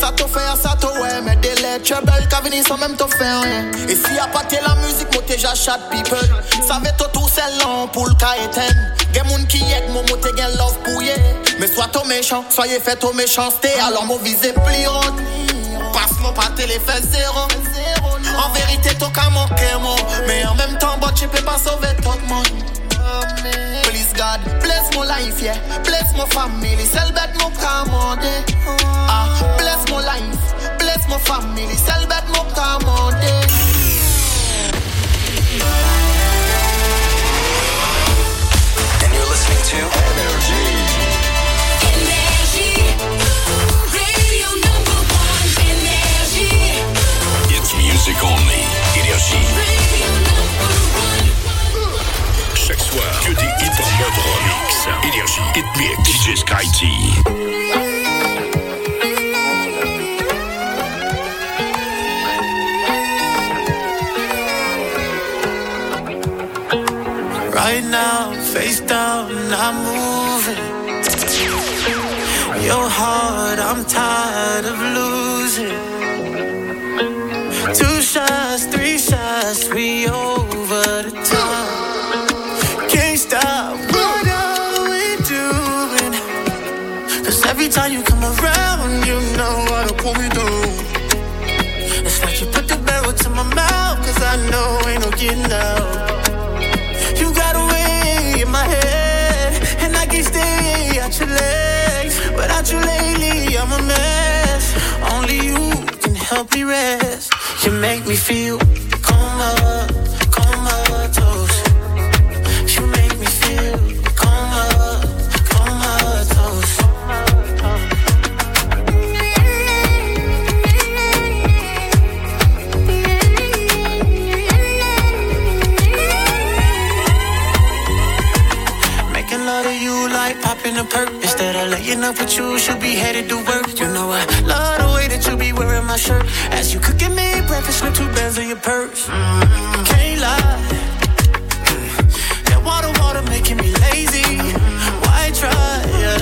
ça te fait, ça te ouais. Mais des lettres, trouble, qu'à venir sans même te faire rien. Et si y'a pas la musique, moi t'es j'achète people. Savez tout c'est long pour le cas éteindre. Gen moun qui yek, moi t'es gen love pour ye. Mais sois ton méchant, soyez fait ton méchanceté. Alors moi visez plus haute. Passe-moi pas téléphone zéro. En vérité, t'as qu'à manquer moi. Mais en même temps, tu peux pas sauver tout le monde. Please God, bless my life, yeah. Bless my family, celle bête mon commandé. Ah, bless my life, bless my family, celle bête mon commandé. And you're listening to Energy. Radio number one, Energy. It's music only, Energy. Radio number one. Chaque soir, que des hits en mode remix. Energy, Hit Mix, DJ Sky T. Right now, face down, I'm moving. Your heart, I'm tired of losing. 2 shots, 3 shots, we over the top. Can't stop, what are we doing? Cause every time you come around, you know how to pull me through. It's like you put the barrel to my mouth, cause I know ain't no getting out. You got away in my head, and I can't stay at your legs. Without you lately, I'm a mess. Only you can help me rest. You make me feel comatose. You make me feel comatose. Love of you like popping a perk. Instead of laying up with you, should be headed to work. You know I love the way that you be wearing my shirt. As you cooking me breakfast, slip 2 bands in your purse. Can't lie. That water making me lazy. Why try?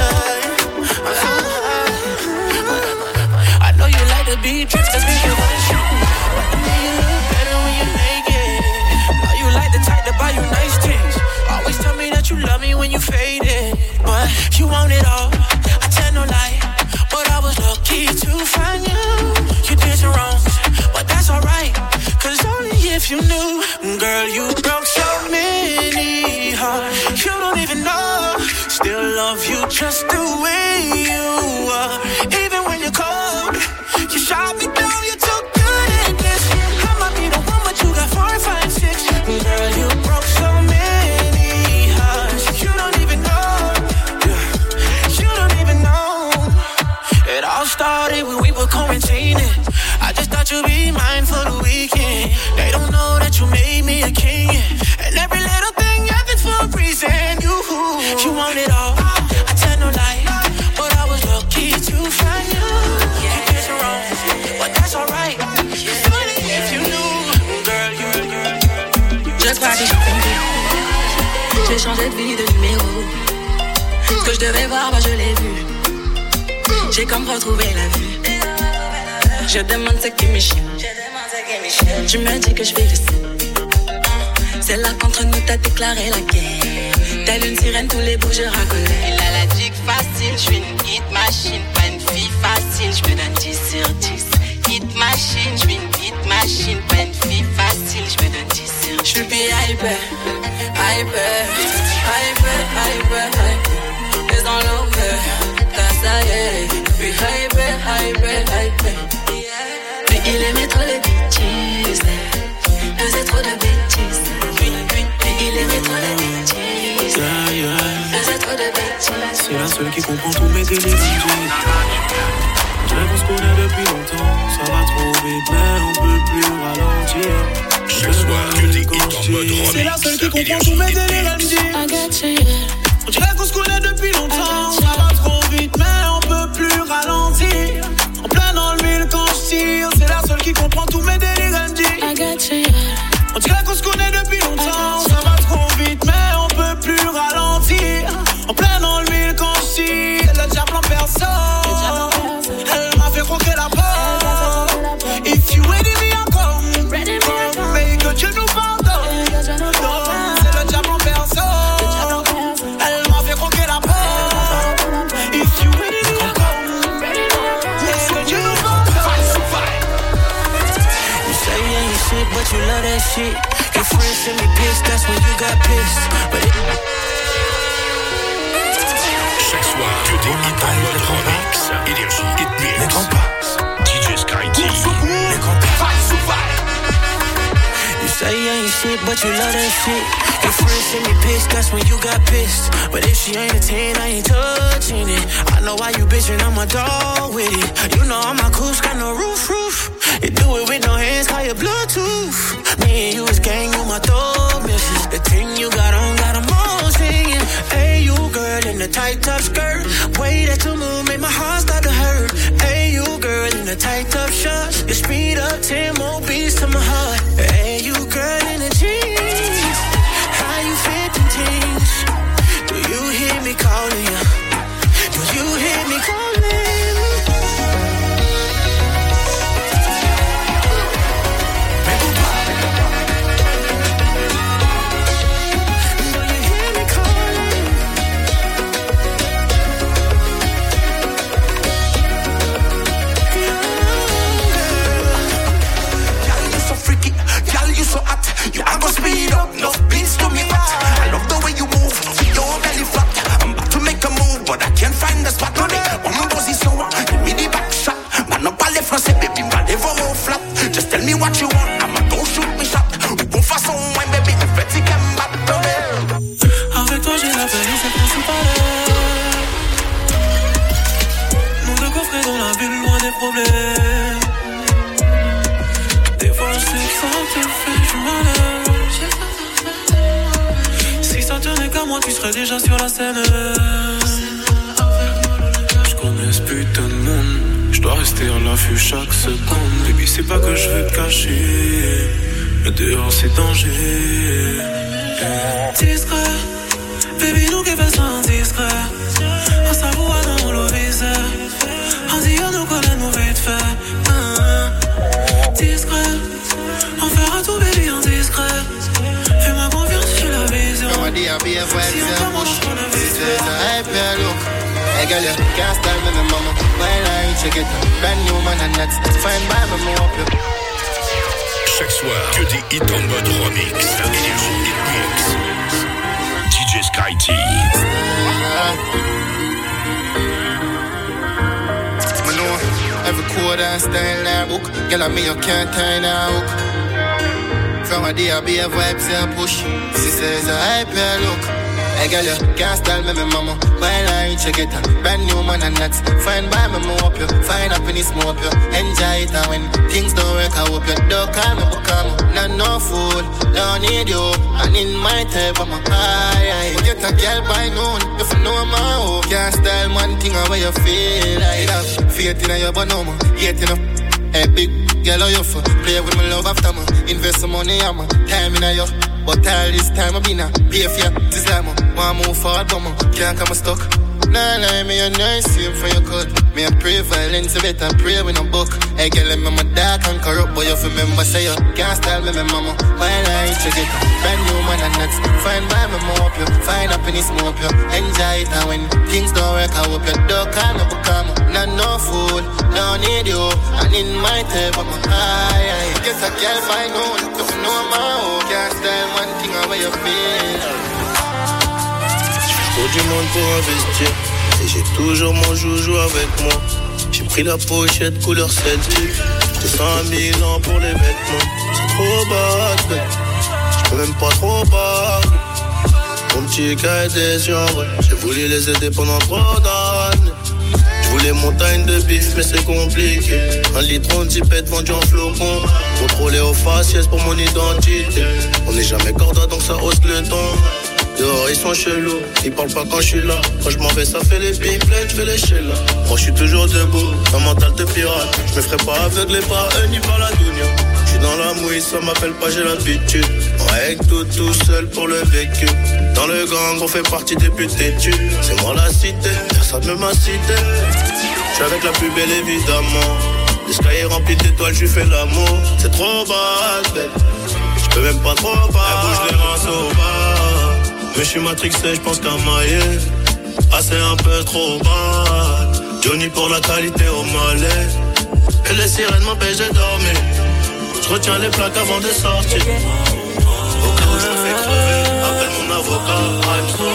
I know you like the beat trips, that's me you want you. But I know you look better when you're naked. Know you like the type to buy you nice things. Always tell me that you love me when you faded, but you want it all. I tell no lie, but I was lucky to find you. You did some wrongs, but that's alright. Cause only if you knew, girl, you broke so many hearts. You don't even know, still love you just the way you are. Even when you're cold, you shot me down, you're too good at this. I might be the one, but you got 4, 5, 6. Girl, you broke so many. It all started when we were quarantining. I just thought you'd be mine for the weekend. They don't know that you made me a king. And every little thing happens for a reason. You want it all, I tell no lie. But I was lucky to find you. You did some wrong, but that's alright. Funny if you knew, girl, je crois que j'ai compris. J'ai changé de vie, de numéro. Ce que je devais voir, bah je l'ai vu. J'ai comme retrouvé la vue. Je demande ce qui me chie. Tu me dis que je vais laisser. C'est là qu'entre nous t'as déclaré la guerre. Telle une sirène, tous les bouts je reconnais. Il a la dick facile, je suis une hit machine. Pas une fille facile, je me donne 10 sur 10. Hit machine, je suis une hit machine. Pas une fille facile, je me donne 10 sur 10. Je suis hyper. Les dans l'over. Ça y est, puis hyper. Puis il aimait trop les bêtises, faisait trop de bêtises. Puis il aimait trop les bêtises, faisait trop de bêtises. C'est la seule qui comprend tous mes délires. On dirait qu'on se connaît depuis longtemps. Ça va trop vite, mais on peut plus ralentir. Chaque soir, que des hits en mode remix. C'est la seule qui comprend tous mes délires. On dirait qu'on se connaît depuis longtemps. Ça va trop vite, mais on peut plus ralentir. En plein dans le mille quand je tire. C'est la seule qui comprend tous mes délires. On dirait qu'on se connaît depuis longtemps. Ça va trop vite, mais on peut plus ralentir. En plein dans le mille quand je tire. Elle a déjà plein perso. Elle m'a fait croquer la barre. you love that shit. Your friends send me pics, that's when you got pissed. But it... Chaque soir, que des hits en mode remix. Énergie, Hitmix. DJ Sky T. You say you ain't shit, but you love that shit. Your friends send me pics, that's when you got pissed. But if she ain't a 10, I ain't touching it. I know why you bitchin', I'm a dog with it. You know I'm a coos, got no roof. You do it with no hands, call your Bluetooth. Me and you is gang, you my dog missus. The thing you got on, got them all singing. Hey, you girl in the tight top skirt. Way that you move, make my heart start to hurt. Hey, you girl in the tight top shorts. You speed up 10 more beats to my heart. Hey, you girl in the jeans. How you fit them things? Do you hear me calling you? Do you hear me calling? So hot, you are gonna speed up, no beats to me hot. I love the way you move, with your belly flat. I'm about to make a move, but I can't find the spot on it. On my position, give me the back shot. Man up à les français, baby, man, they vont au flat. Just tell me what you want, I'ma go shoot me shot. Ou bon façon, ouais, baby, tu fais tic and back, baby. Avec toi, j'ai la peine, c'est principal. Nous deux coffrets dans la bulle, loin des problèmes. Des fois, je sais que ça te fait du malheur. Si ça tenait qu'à moi, tu serais déjà sur la scène. Je connais ce putain de monde. Je dois rester à l'affût chaque seconde. Baby, c'est pas que je veux te cacher, mais dehors c'est danger. Discret, baby, nous qui faisons discret. On s'avoue dans le viseur. On dit on nous connaît nos vite fait. Discret, on fera tout, baby, en discret. Fais-moi confiance, j'ai la vision. Come on, dear, be a vibe, say a push. This is a hyper look. Hey, girl, you can't style me, my mama. While I ain't check it, brand new man, and that's fine by me, more up you. Chaque soir, que des hits en mode remix. Énergie, Hitmix. DJ Sky T. Every quarter and style that book. Girl, I mean you can't turn a hook. From a day I be a vibe, say a push. She says a hyper look. Hey girl, you can't style me, my mama. While I ain't check it, brand new man and that's fine by me, more up you. Find happiness, more up you. Enjoy it and when things don't work, I hope you don't call me, become not no fool. Don't need you, and in my type, I'm a high. Get a girl by noon, if you know my hoe. Can't style one thing how you feel. I have faith in your banana, hate in a hey, big girl, how you for? Play with my love after me. Invest some money, I'm a time in a yo. But all this time I been a pay for you. This time I want move forward, but I can't come stuck. Nah, lie me a nice same for your cut. Me a pray violence, better pray when I'm book. Hey, girl, I'm my dark and corrupt, but you remember say you can't style me, my mama. While I ain't check it, brand new man and that's fine by me, more up you. Find happiness, more up you. Enjoy it and when things don't work, I hope you don't call me, become not no fool. Don't need you, and in my type, I'm a high. Get a girl by noon, if you know my hoe. Can't style one thing how you feel. J'fais du monde pour investir, et j'ai toujours mon joujou avec moi. J'ai pris la pochette couleur Celtic. J'étais 5000 ans pour les vêtements. C'est trop bad, j'peux même pas trop battre. Mon petit gars est des yeux en vrai. J'ai voulu les aider pendant 3 d'années. J'voulais montagne de bif mais c'est compliqué. Un litron de zipette vendu en flocon. Contrôlé aux faciès pour mon identité. On n'est jamais corda donc ça hausse le ton. Dehors ils sont chelous, ils parlent pas quand je suis là. Quand je m'en vais ça fait les pipelettes, je fais les chellas. Moi je suis toujours debout, un mental de pirate. Je me ferai pas aveugler par eux ni par la dounia. Je suis dans la mouille, ça m'appelle pas, j'ai l'habitude. On règle tout seul pour le vécu. Dans le gang on fait partie des putes têtues. C'est moi la cité, personne ne m'a cité. Je suis avec la plus belle évidemment. Le sky est rempli d'étoiles, je lui fais l'amour. C'est trop bad, je peux même pas trop bas. Elle bouge les reins au bas. Mais je suis matrixé, je pense qu'à mailler. Ah c'est un peu trop bad. Johnny pour la qualité au malais. Et les sirènes m'empêchent de dormir. Je retiens les plaques avant de sortir. Au cas où je me fais crever, appelle mon avocat, I'm so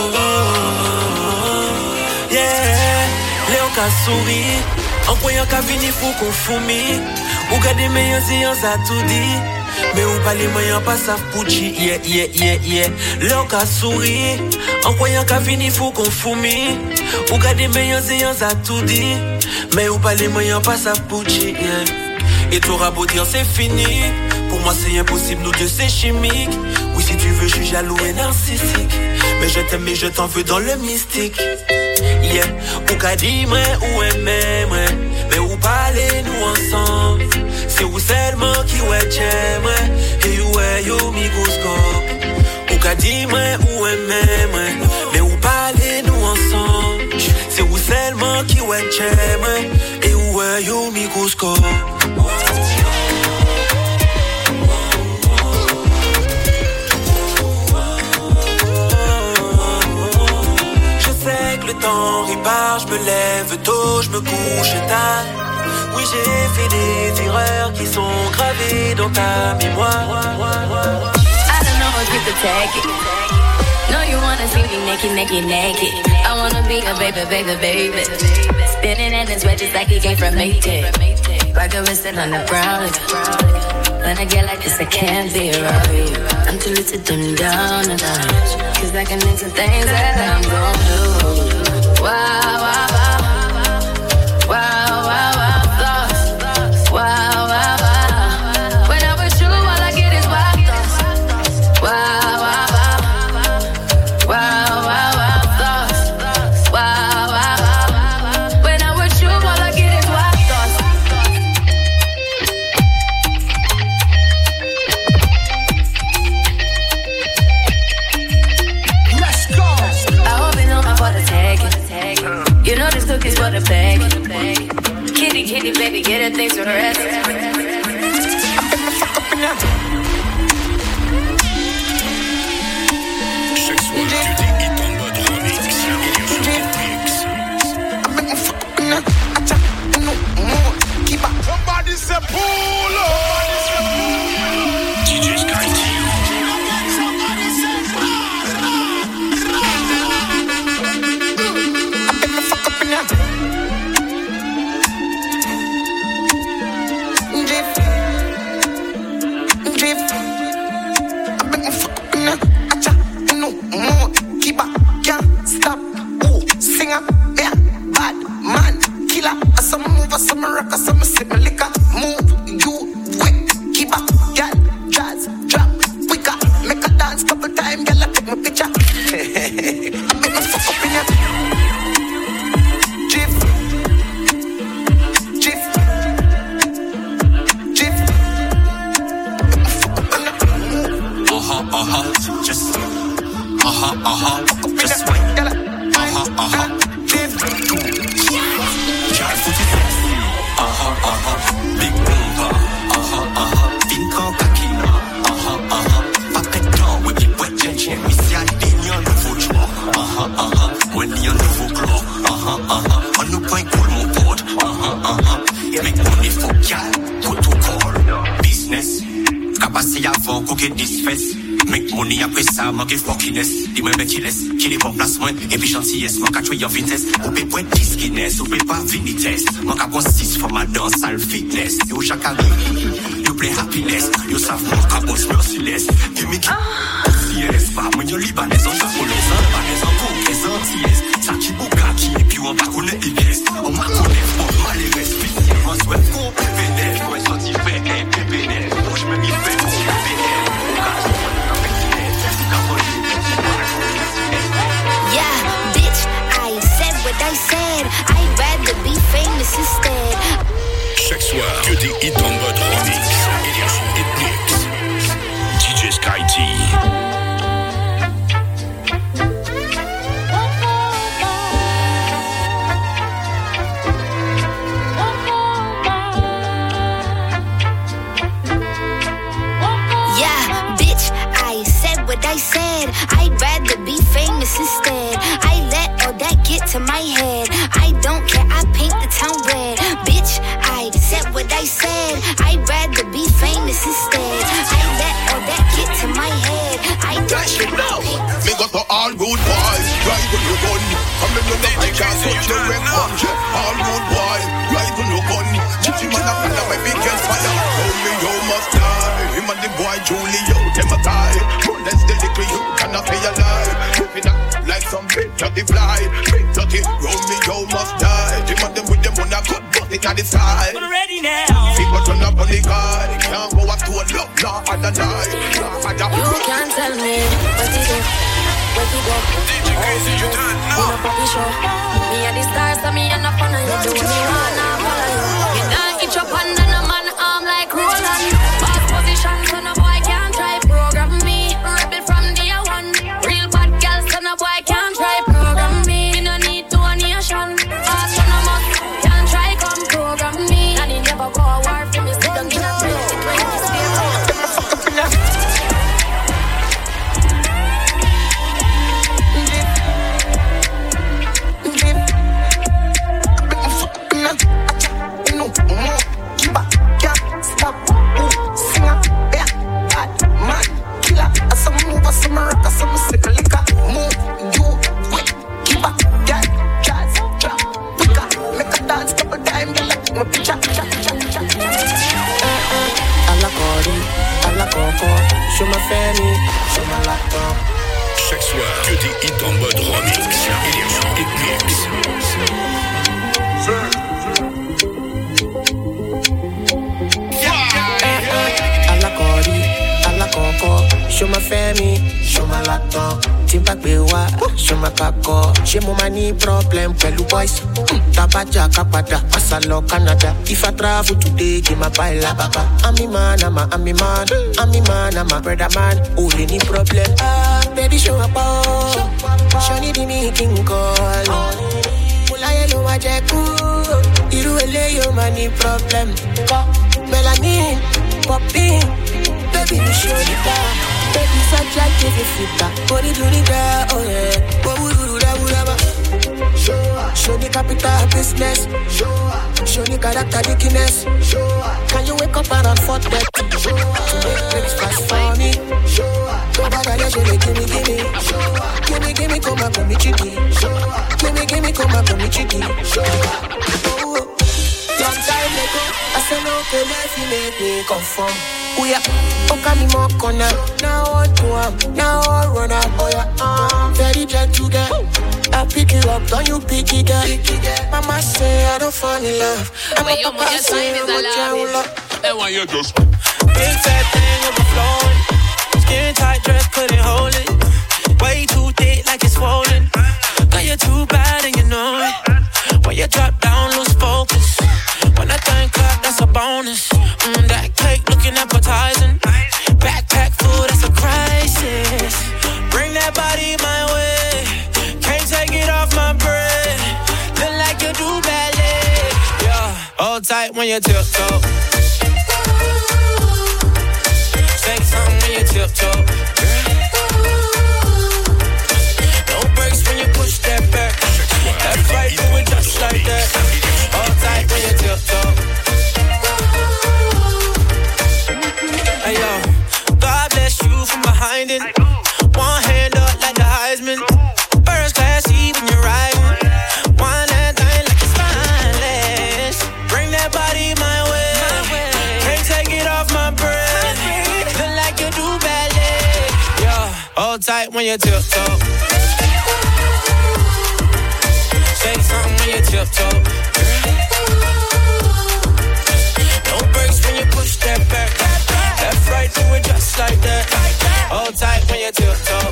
bad. Yeah, Léon qu'a souri. En croyant qu'à venir, faut qu'on fourmi. Ou garder meilleurs et a tout dit. Mais ou pas les moyens, pas ça Pucci. Yeah. Léon qu'a souri. En croyant qu'à venir, faut qu'on fourmi. Ou garder meilleurs et a tout dit. Mais ou pas les moyens, pas ça Pucci. Yeah. Et t'auras beau dire c'est fini. Pour moi c'est impossible, nous deux c'est chimique. Oui si tu veux, je suis jaloux et narcissique. Mais je t'aime et je t'en veux dans le mystique. Yeah, ou qu'a dit moi ou aimé moi. Mais où parler nous ensemble. C'est où seulement qui ouais j'aime. Et où est yo microscope. Ou qu'a dit moi ou aimé moi. Mais où parler nous ensemble. C'est où seulement qui ouais j'aime. Et où est yo microscope. Le temps répare, je me lève tôt, je me couche tard. Oui, j'ai fait des erreurs qui sont gravées dans ta mémoire. I don't know if you could take it. No, you wanna see me naked. I wanna be a baby. Spinning in his wedges like he came from Maytag. Like a wrist on the ground. When I get like this, I can't be around. I'm too little to dim down a notch. Cause I can into things that I'm gon' do. Wow, thoughts. Wow. When I'm with you, all I get is wild thoughts. Wow, thoughts. Wow. When I'm with you, all I get is wild thoughts. Let's go. I hope you know my for the taking. You know this cookie's for the bag. Kitty, baby, get her things to rest. Chaque soir, que des hits en mode remix. Somebody say pull up. DJ Sky T. Some rock, some sip my liquor. Move, you quick, keep up, girl, jazz, drop, quicker. Make a dance couple times, girl, I take my picture. I make me fuck up in ya. Jif. Just wait. Big bumper, Vinco Kakina, Packet down with the wet jet, we see a ding on the foot, when the on the foot claw, on the point pull mon pote, make money for y'all, go to call, business, capacity avant, cooking this fest. Make money après ça, manque fuckiness. Dis-moi mec qui laisse, qui n'est pas place moins. Et puis gentillesse, manque à tuer en vitesse. Ou peut point diskiness, ou peut pas vinitesse. Manque à bon 6 for ma danse, sale fitness. Yo chacun, you play happiness. You savent manque à boss merciless. Give me yes, pas moi yo libanais, en japonais, en libanais, en congolais, en antillaise. Ça qui bouga qui et puis on va connaître Ilyes. On m'a connaît, on m'a les respecter. Moi souhaite qu'on PPNL, moi sorti fait un PPNL. Moi je me m'y fais pour PPNL. Yeah, bitch, I said what I said. I'd rather be famous instead. Chaque soir, que des hits en mode remix. Énergie Hitmix. DJ Sky T. I said I'd rather be famous instead. I let all that get to my head. I don't care, I paint the town red. Bitch, I said what I said. I'd rather be famous instead. shit now. Me got to all good boys, right on your gun. Come in on the I can't touch your red one. All good boys, right on your gun. Gypsy man up in my big girl fire. Romeo must die. Him and the boy Julio, them a tie. Let's dedicate you, cannot pay a lie. Whipping up like some big dirty fly. Big dirty, Romeo must die. Him and them with them on a good butt in the sky. I'm ready now. People turn up on the guy. Can't go up to a love, nah, other night. You can't tell me what to do. Where to go? DJ Crazy, you done You know puppy show. Me and the stars, so me and the fun. You do me wanna follow you. You not itch up under the man arm like Roland. Boss position, so no boy can't try program me. Rebel from day one. Real bad girl, so no boy can't try program me. Me no need donation. Boss so no must can't try come program me. And he never go a war for me. Sit down in a 2020 sphere. Show ma famille, show ma laptop. Chaque soir, que des hits en mode remix. Énergie Hitmix. À la coco, show ma famille, show ma laptop. Timpa bewa, show ma kako. J'ai mon mani problème, pelu boys. Tabaja kapada, asalo Canada. If I travel today, give my baila baba. I'm man, I'm a brother man. Only any problem. Baby show up, show me the meeting call. Mula yellow majeku, iru ele yo mani problem. Melanin, popping, baby you show it down. Baby such a give it fita, body do it down, oh yeah. What would do that, show the capital business. Show the character dickiness. Can you wake up around 4:30? To make breakfast for me. Come back and show me, gimme. Gimme, come back, come chicky. Gimme, come back, come chicky. Long time ago, I said no, can let you make me conform. Oh yeah, okay, me more corner. Now on to now on run up, oh yeah. Very gentle girl. I pick you up, don't you pick it up? Mama say I don't fall in love. And my papa say I'm a child. And why you just big fat thing overflowing. Skin tight dress couldn't hold it. Way too thick like it's swollen. Girl, you're too bad and you know it. When you drop down, lose focus. When I think clap, that's a bonus. That cake looking appetizing. Backpack full, that's a crisis. Bring that body my way. Can't take it off my breath. Look like you do ballet. Yeah, hold tight when you tiptoe. Say something when you tiptoe. No breaks when you push that back. That's right, do it just like that. Hold tight when you tiptoe. Hey yo, God bless you from behind it. One hand up like the Heisman. First class seat when you're riding. One that thing like it's spineless. Bring that body my way. Can't take it off my breath. Look like you do ballet. Yeah, hold tight when you tiptoe. Say something when you tiptoe. No breaks when you push that back. Left, right, do it just like that. Hold tight when you tiptoe.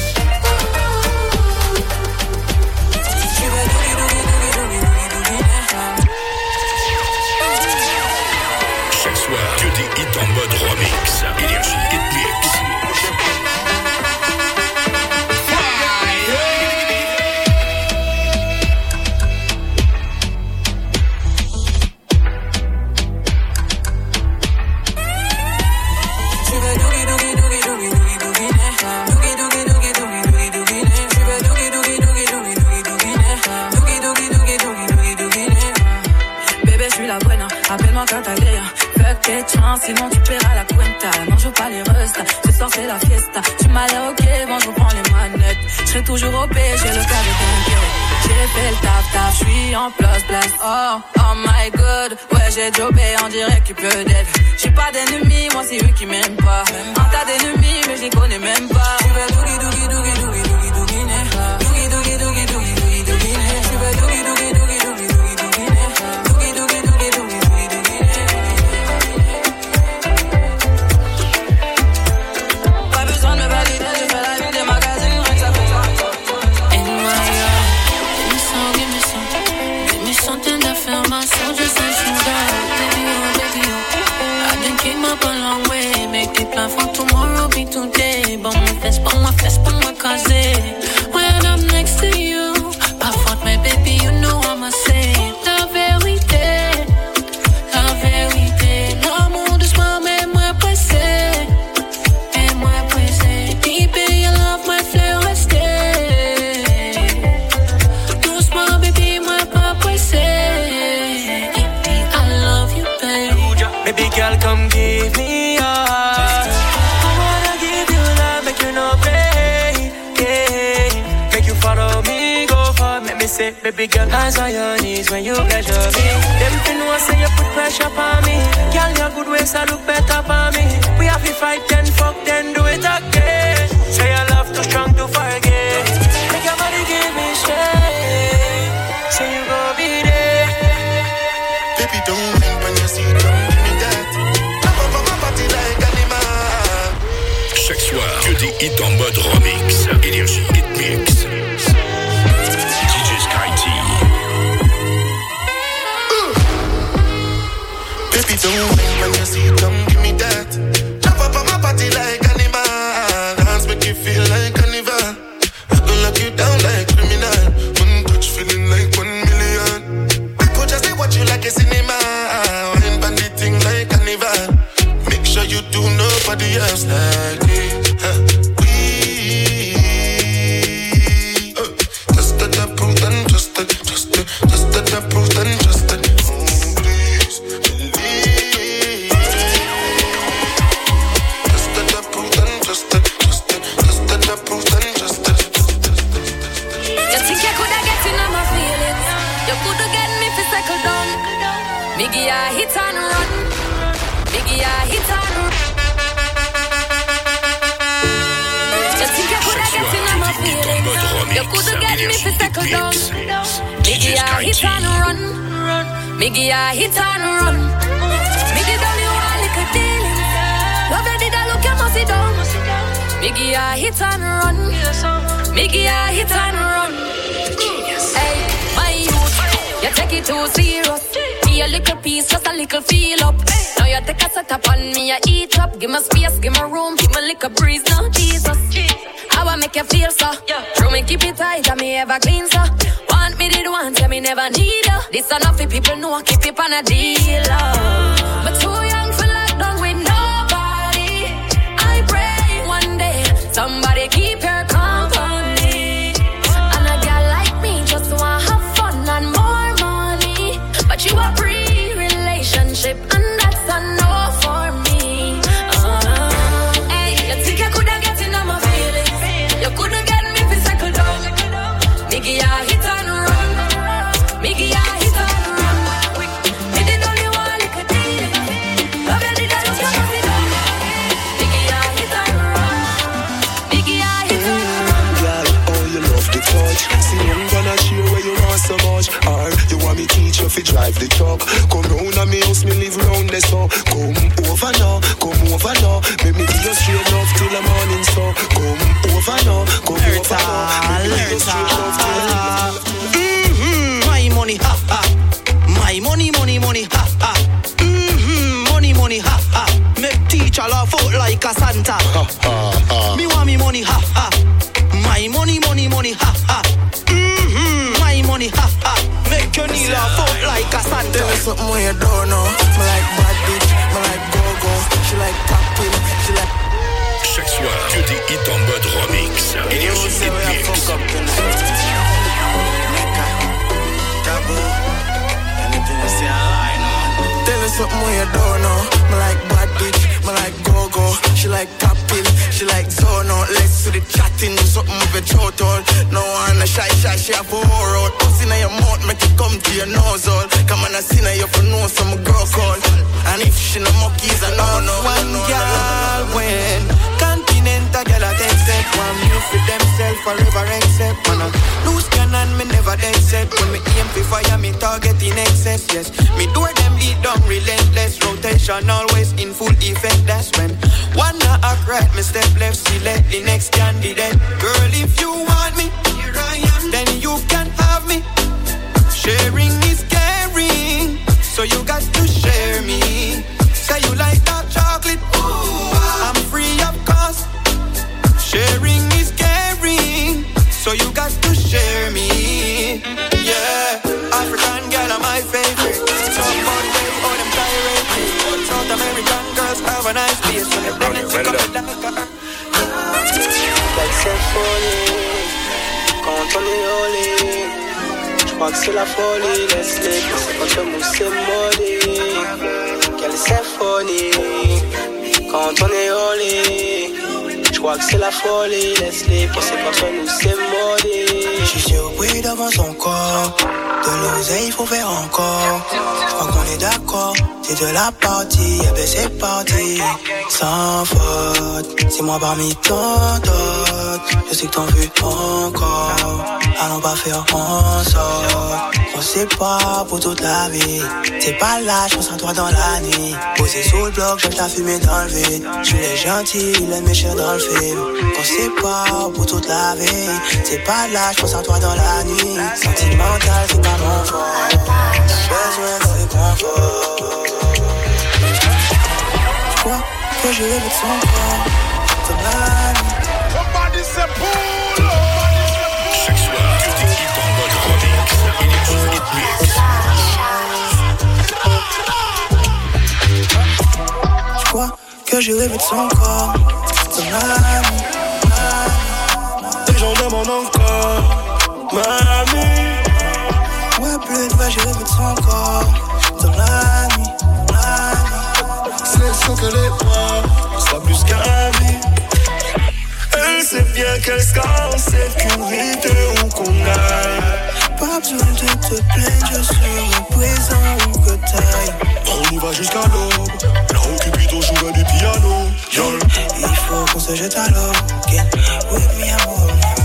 Chaque soir, que des hits en mode remix. Énergie Hitmix. Appelle-moi quand t'as l'air. fuck tes chances, sinon tu paieras la cuenta. Non, je veux pas les restes, ce soir c'est la fiesta. Tu m'as l'air ok, bon je reprends les manettes. J'serai toujours OP, j'ai le cas de t'inquiète. J'ai fait le taf, j'suis en place. Oh my god, ouais j'ai jobé, on dirait qu'il peut d'être. J'ai pas d'ennemis, moi c'est eux qui m'aiment pas. Un tas d'ennemis, mais je les connais même pas. Tu veux dougi dougi dougi dougi dougi dougi né. Dougi dougi dougi dougi dougi dougi né. Tu veux dougi dougi dougi dougi dougi dougi né. Dougi dougi dougi dougi dougi dougi né. Pas besoin de me valider, je fais la vie des magazines, rien que ça fait toi. And my God, give me something that fill my soul, just like sugar. Baby, oh, I done came up a long way. Make the plan for tomorrow be today. Bon ma casé. When I'm next to you, parfois my baby, you know I'ma say la vérité, l'amour doucement mais moi pressé, deep in your love, my fleur restée. Doucement baby, moi pas pressé. I love you baby. Baby girl, come give me your heart. I wanna give you love, make you no play, yeah. Make you follow me, go for, make me say, baby girl, hands on your knees when you pleasure me. Them fin know say you put pressure on me. Girl, your good ways I look better for me. We have to fight, then fuck, then do it again. Say your love too strong to forget. Make your body give me strength. Say you gon' be there. Baby, don't mind when you see them, give me that. Love up on my body like animal. Chaque soir, que des hits en mode remix. Énergie Hit Mix. DJ Sky-T. Baby, don't mind when you see them, give me that. Love up on my body like animal. Dance make you feel like carnival. I gon' lock you down like criminal. One touch feeling like 1 million. I could just watch you like a cinema. Wine bandit thing like carnival. Make sure you do nobody else like me. Just that approved and trusted. Just that approved and trusted. Oh, please believe. Just that approved and trusted. Just that approved and trusted. You think you coulda get in on my feelings? You coulda get me fi cycle down. Me give ya a hit and run. Me give ya a hit and run. You think you coulda get in on my feelings? You coulda get me fi cycle down. Me give ya a hit and run. Me give ya a hit and run. Me did only one little dealing. Love you did I look you must sit down. Me give ya a hit and run. Me give ya a hit and run. Hey, my youth, you take it too serious. Me a little piece, just a little feel up. Now you take a set up on me, I eat up. Give me space, give me room, give me little breeze now, Jesus. How I make you feel so? Through me keep it tight, and me ever clean so. Want me did want, yeah me never need you. This enough for people know, keep it on a deal. But too young for lockdown with nobody. I pray one day somebody keep your company. And a girl like me just want have fun and more money. But you a pre-relationship and that's a no for me. Hey, you think you coulda get in on my feelings? You coulda get me fi cycle down. Me give ya a hit and run. Me give ya a hit and run. Me did only one little deal. Love you did I look you must sit down. Me give ya a hit and run. Me give ya a hit and run. Girl, oh you love the touch. See I'm gonna share where you want so much. Or you want me teach you fi drive the truck. Come round at me house, me live round there so. Come over now. Make me give you straight love till the morning so. Come over now. Make me give you straight love till the morning. My money, ha ha. My money, ha ha. Money, ha ha. Make teacher laugh out like a Santa. Ha ha ha. Me want me money, ha ha. My money, ha ha. My money, ha ha. Make your knee laugh out like a Santa. Tell me something when you don't know. Me like bad bitch, me like go-go. She like cocktail, she like. Chaque soir, que des hits en mode remix. Énergie Hit Mix. Tell me something when you don't know. Me like bad bitch, me like go-go. She like top pill, she like zone out. Let's do the chatting, do something with your throat all. No one a shy, she have a whore out. Pussy in your mouth, make it come to your nose all. Come on, I see now you for know some girl call. And if she no monkeys, I know. One girl when Continental girl I take set. One new for themself forever accept. Man I lose cannon, me never accept. When me aim for fire, me target in excess. Yes, me do them beat down relentless. Rotation always in full effect. That's when one not act right, me step left, select the next candidate. Girl, if you want me, here I am. Then you can have me. Sharing is caring, so you got to share me. Say you like dark chocolate, ooh, I'm free of cost. Sharing is caring, so you got to share me. Yeah, African girl are my favorite. Talk about way, all them tirade. South American girls have a nice place. So they bring it to come like c'est folie, quand on est olé. J'crois que c'est la folie, laisse-les penser quand le mousse est maudit. Quelle symphonie, quand on est olé. J'crois que c'est la folie, laisse-les penser quand le mousse est maudit. J'suis surpris devant son corps. De l'oseille, faut faire encore. J'crois qu'on est d'accord. C'est de la partie, eh ben c'est parti. Sans faute, c'est moi parmi tant d'autres. Je sais que t'en veux encore. Allons pas faire en sorte. On sait pas pour toute la vie. T'es pas là, je pense à toi dans la nuit. Posé sous le bloc, je la fumée dans le vide. J'suis les gentils, les méchants dans le film. On sait pas pour toute la vie. T'es pas là, je pense à toi dans la nuit. Sentimental, c'est pas mon fort. Besoin de confort. J'crois que je rêve de son corps. Ton âme. Chaque soir, que des hits en mode remix. Énergie Hit Mix. J'crois que je rêve de son corps. Ton âme. Des gens demandent encore, mamie. Ouais, plus de je rêve de son corps. Ton ami. C'est sûr qu'elle est moi, ça plus qu'un ami. Elle sait bien qu'elle sera en sécurité où qu'on aille. Pas besoin de te plaindre, je serai présent où que t'ailles. On y va jusqu'à l'aube, là où Cupidon jouera du piano. Yol. Il faut qu'on se jette à l'eau. Get with me, amour.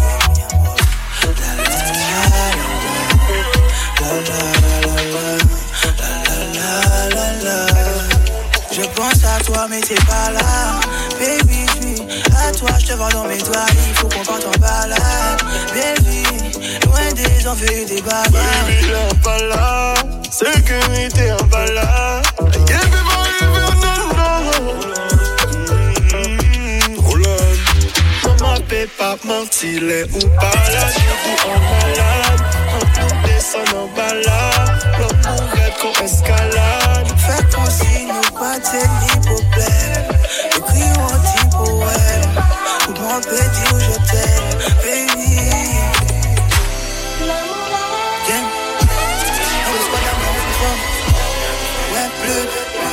Je pense à toi mais t'es pas là. Baby, j'suis à toi, j'te vois dans mes doigts. Il faut qu'on parte en balade. Baby, loin des envies et des bagarres. Baby, là, pas là. Sécurité en balade. Maman peut pas mentir, les ou pas là. J'suis en malade. On nous descend en balade. L'homme pourrait qu'on escalade. Fais comme si nous battions ni problème. Écris un petit poème. Tout le monde peut dire je t'aime, baby. Yeah. On laisse pas d'amour plus fort. Ouais, plus.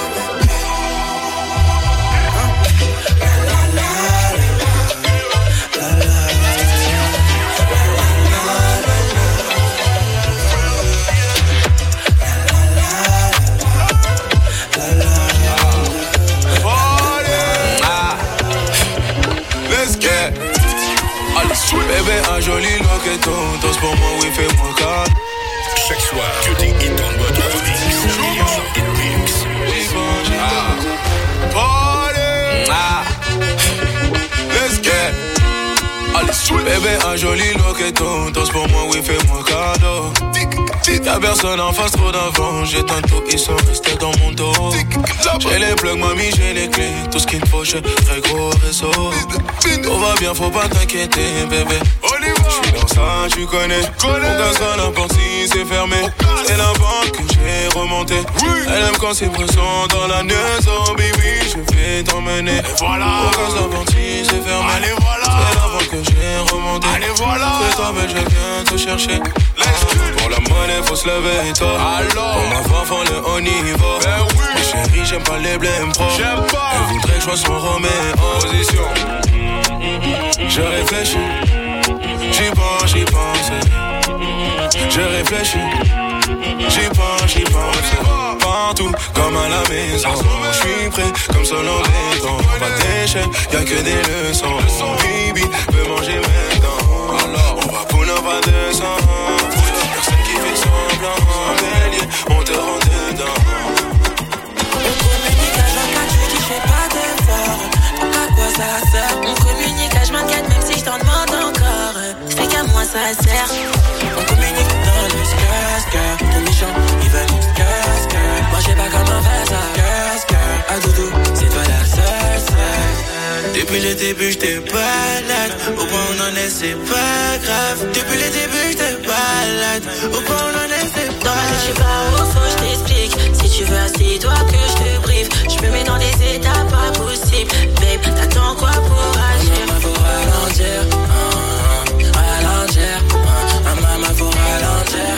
Bébé, un joli loqueton, danse pour moi, oui, fais-moi calme. Chaque soir, que des hits en mode remix. Énergie Hit Mix. Let's get. Bébé, un joli loqueton, danse pour moi, oui, fais-moi cadeau. Y'a personne en face, trop d'avant. J'éteins tout, ils sont restés dans mon dos. J'ai les plugs, mamie, j'ai les clés. Tout ce qu'il me faut, j'ai très gros réseau. Tout va bien, faut pas t'inquiéter, bébé. J'suis dans ça, tu connais. On casse pas n'importe si c'est fermé. C'est la vente que j'ai remonté. Elle aime quand c'est présent dans la maison, baby. Je vais t'emmener. On casse n'importe si c'est fermé. C'est l'avant que j'ai remonté. Allez voilà. C'est toi mais je viens te chercher. Pour la monnaie faut se lever et toi. Alors pour ma fanfan le on y va. Ben oui. Mais chérie j'aime pas les blèmes pro. J'aime pas. Elle voudrait que je sois son Romé en position. Je réfléchis. J'y pense. Je réfléchis. J'y pense. Partout comme à la maison. J'suis prêt comme seul en béton. Pas d'échec, y'a que des leçons. Bibi peut manger maintenant. Alors on va pour pas de sang. Personne qui fait semblant. Bélier, on te rend dedans. On communique à 24, je dis je fais pas d'effort. Donc à quoi ça sert? On communique à 24 même si je t'en demande encore. C'est qu'à moi ça sert. On communique dans le skirt. Ton méchant, il veut mon skirt. Moi je sais pas comment faire ça. Skirt. À doudou, c'est toi la seule. Depuis le début j'étais balade. Au point où on en est c'est pas grave. Depuis le début j'étais balade. Au point où on en est c'est pas grave. Je sais pas où faut je t'explique. Si tu veux assis-toi que je te brief. Je me mets dans des états pas possibles. Babe, t'attends quoi pour agir? Maman faut ralentir. Ralentir. Maman faut ralentir.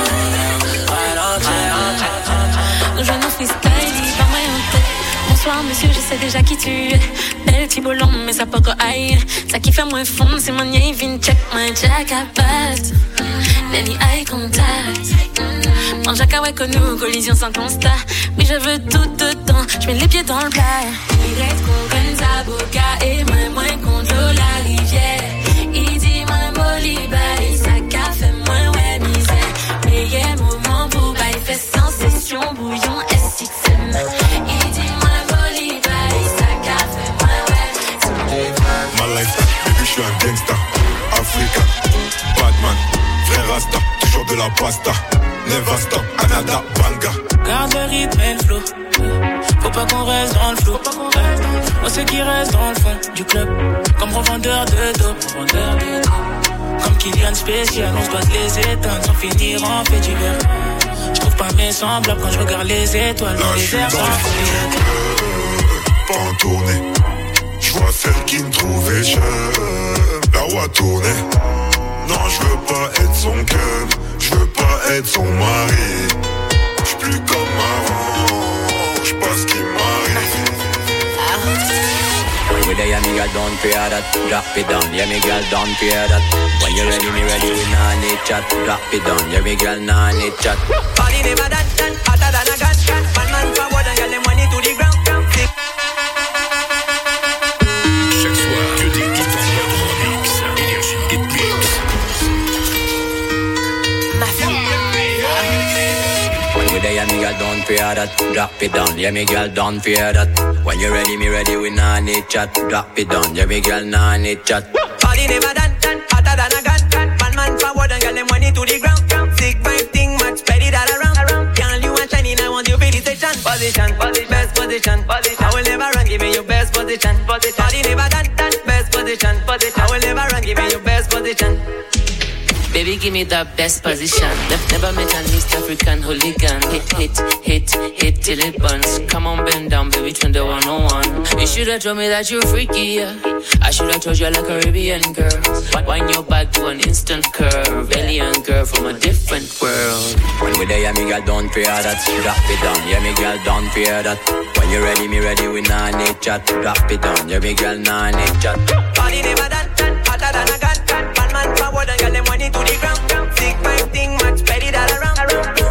Nous jouons nos freestyle, pas moi en tête. Bonsoir monsieur, je sais déjà qui tu es. Belle petit bolon, mais ça pas go aïe. Ça qui fait moins fond, c'est mon nez, vin check my jack à patte. Lenny eye contact. Mon jack à ouais que nous, collision sans constat. Oui, je veux tout dedans, je mets les pieds dans le plat. Il reste qu'on gagne sa boca et moins contre la rivière. Il dit moins boliba et ça café moins ouais misère. Meilleur moment pour pas y faire sans session bouillon SXM. Il dit moins boliba et ça café moins ouais. My lifestyle, baby je suis un gangsta. Africa, Batman, frère Rasta, toujours de la pasta. Never stop, Canada, Banga. Garde le rythme et le flow. Faut pas qu'on reste dans le flou. Moi c'est qui reste dans le fond du club. Comme revendeur de dope. Comme Kylian spécial, on se doit les éteindre sans finir en fait divers. Je trouve pas mes semblables quand je regarde les étoiles dans les airs sans fouiller. Pas en tournée, je vois celle qui me trouvait chère. La roue a tourné. Non, je veux pas être son cœur, je veux pas être son mari. J'suis plus comme avant, j'sais pas ce qui m'arrive. When we there, yeah, me girl, don't fear that. Drop it down, yeah, me girl, don't fear that. When you ready, me ready, we nah need chat. Drop it down, yeah, me girl, nah need chat. Body never done, hotter than a gun. Man forward and girl, them money to the ground. Chaque soir, que des hits en mode remix. Énergie Hit Mix. When we there, yeah, me girl, don't fear that. Drop it down, yeah, me girl, don't fear that. When you ready, me ready, we nah need chat. Drop it down, yeah, me girl, nah need chat. Body never done, hotter than a gun. Man forward and girl, them money to the ground. Sick vibe thing, match, spread it all around. Girl, you want shining, I want you for the station. Position, best position. I will never run, give me your best position. Body never done, best position. I will never run, give me your best position. Baby, give me the best position. Never met an East African hooligan. Hit till it burns. Come on, bend down, baby, turn the 101. You should've told me that you're freaky, yeah. I should've told you like a Caribbean girl. Wind your back to an instant curve. Alien girl from a different world. When we there, yeah, me girl, don't fear that. Drop it down, yeah, me girl, don't fear that. When you ready, me ready, we nah need chat. Drop it down, yeah, me girl, nah need chat. Body never done, hotter than a gun. Man forward and girl, them money to the ground. Sick vibe thing, match, spread it all around.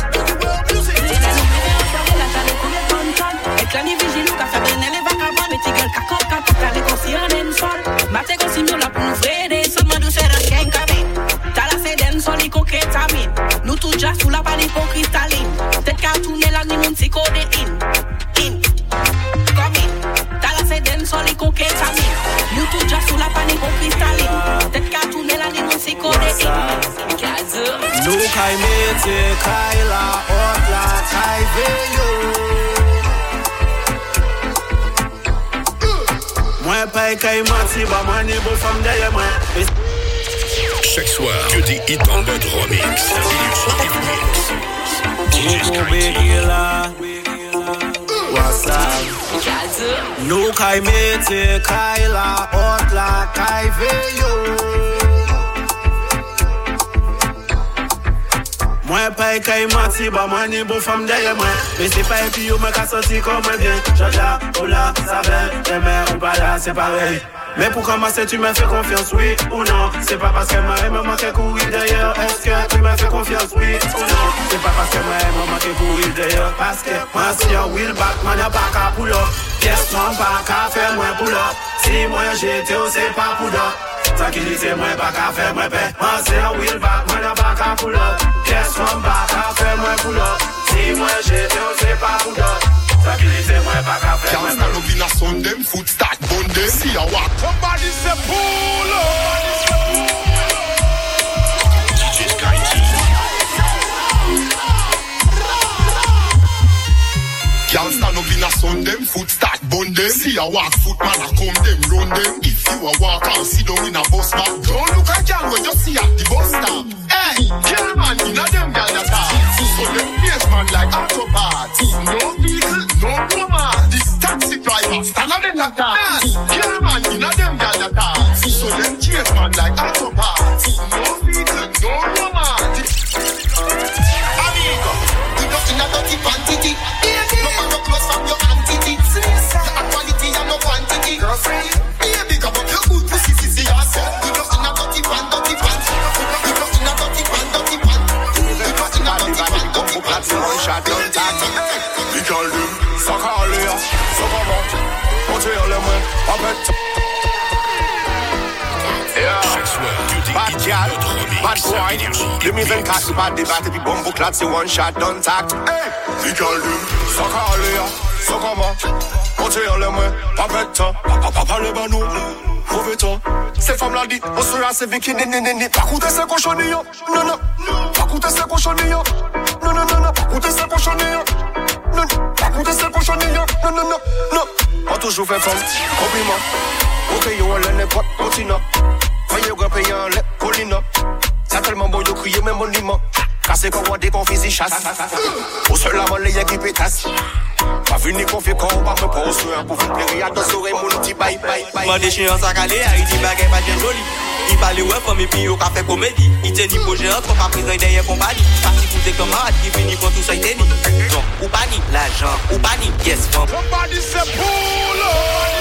Eklani vigilou ka fè bene le vagabond. Meti gel ka kop ka pou ka rekonsi an den sol. Mate konsi myo la pou nou vrede. Sotman dou fè ran ken kame. Tala se den sol i koke tamin. Nou tou jas sou la pa li pou kristalin. Tet ka toune la ni moun si kode in. Come in. Tala se den sol i koke tamin. Nou tou jas sou la pa li pou kristalin. Tet ka toune la ni moun si kode in. Nou kay mete, kay la, ot la, kay veyo. Mwen pay kay mati, ba mwen e bo fam deye mwen. Chaque soir, que des hits en mode remix. Énergie Hit Mix. DJ Sky. What's up? Nou kay mete, kay la, hot la, kay veyo. Mwen pay kay mati, ba mwen ni bon fam deye mwen. Mais c'est pas epi yo mwen ka senti kon mwen bien. Jaja, hola, ça va, aimer ou pas là, c'est pareil. Mais pour commencer, tu me fais confiance, oui ou non? C'est pas parce que moi et maman qui courir d'ailleurs. Est-ce que tu me fais confiance, oui ou non? C'est pas parce que moi et maman qui courir d'ailleurs. Parce que moi si un wheel back, man y'a pas qu'à pull up. Yes, non pas qu'à faire moins pull up. Si moi j'étais au c'est pas pull up. Tranquillité, moi pas qu'à faire moins paix. Moi c'est un wheel back, man y'a pas qu'à pull up. Yes, non pas qu'à faire moins pull up. Si moi j'étais au c'est pas pull up. Tranquillité, moi pas qu'à faire moins paix. Can't stand up in a sun, them foot start bun them. See a walk. Somebody say pull up. DJ Sky. Can't stand up in a sun, them foot start bun them. See a walk, foot man a come them, run them. If you a walk out, sit down in a bus stop. Don't look at y'all when you see at the bus stop. Hey, kill man in a them gal that are. So them face man like auto parts. No vehicle, no woman. This taxi driver, stand on them like that. Kill man in a them gal that are. So them chase man like auto parts. No vehicle, no woman. Amigo, we just in a dirty quantity. No man close from your entity. The quality and no quantity. Girlfriend, baby, come up your good pussy, see yourself. We just in a dirty pan, dirty pan. We just in a dirty pan, dirty pan. We just in a dirty pan, dirty pan. One shot, don't touch it. We call them, suck all of ya, suck them out. Put your all them up it. Bad girl, bad boy. Give me them catch the bad debate. If you bumbo clat, say one shot, don't talk. Hey, we call them, suck all of ya, suck them out. Put your all them up it. Papa le banou, mauvais temps. Ces femmes-là dit, on sera ces vicky, pas coûter ces cochonillos. Non, non, pas coûter ces cochonillos. Non, non, non, non, pas coûter ces cochonillos. Non, pas coûter ces cochonillos. Non, non, non, non. On toujours fait femme, compliment. Ok, yo, on l'aime pas, continue. Quand yo, gars, paye un lait, colline. C'est tellement beau, yo, crier même monument. Cassé qu'on voit des confis, chasse. Au seul la monnaie, y'a qui pétasse. Pas venu confier quand on va me poser un pour vous plaire. À danser, mon petit bye bye bye. Moi, des chiens en sac à l'air, il dit baguette, pas de joli. Il parlait ouais, comme et puis au café comédie. Il tient ni projet entre pas pris derrière compagnie. Parti pour des camarades qui finit pour tout ça, il tenit. Non, ou pas ni l'argent, ou pas ni yes, femme. Somebody say pull up.